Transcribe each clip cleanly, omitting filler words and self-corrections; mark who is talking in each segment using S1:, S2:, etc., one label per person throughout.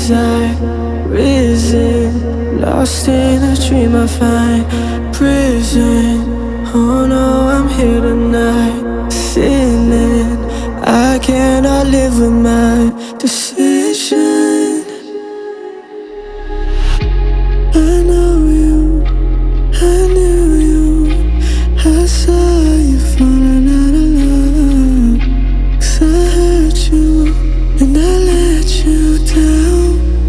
S1: as I risen, lost in a dream I find prison. Oh no, I'm here tonight, sinning. I cannot live with my decision. I know you, I knew you, I saw you falling out of love. 'Cause I hurt you and I let you down.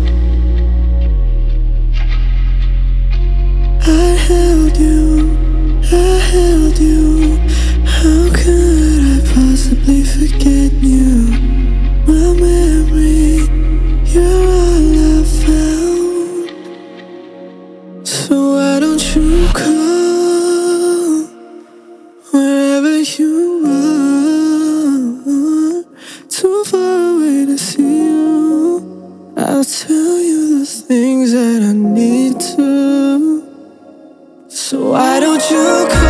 S1: I held you, I held you. How could I possibly forget you? My memory, you're all I found. So why don't you come wherever you are? Too far away to see you. I'll tell you the things that I need to. So why don't you come?